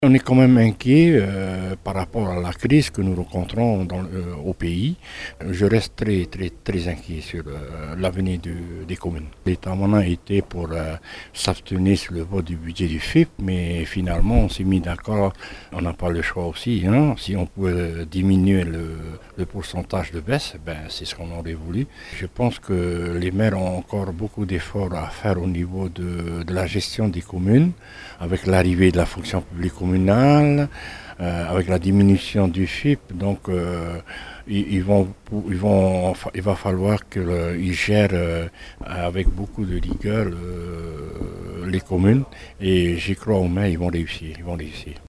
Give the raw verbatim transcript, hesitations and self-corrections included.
On est quand même inquiet euh, par rapport à la crise que nous rencontrons dans, euh, au pays. Je reste très très très inquiet sur euh, l'avenir de- des communes. L'État en a été pour euh, s'abstenir sur le vote du budget du F I P, mais finalement on s'est mis d'accord. On n'a pas le choix aussi. Hein. Si on pouvait diminuer le, le pourcentage de baisse, ben, c'est ce qu'on aurait voulu. Je pense que les maires ont encore beaucoup d'efforts à faire au niveau de, de la gestion des communes, avec l'arrivée de la fonction publique communale, euh, avec la diminution du F I P. Donc, euh, ils, ils vont, ils vont, il va falloir qu'ils gèrent euh, avec beaucoup de rigueur euh, les communes. Et j'y crois aux mains, ils vont réussir. Ils vont réussir.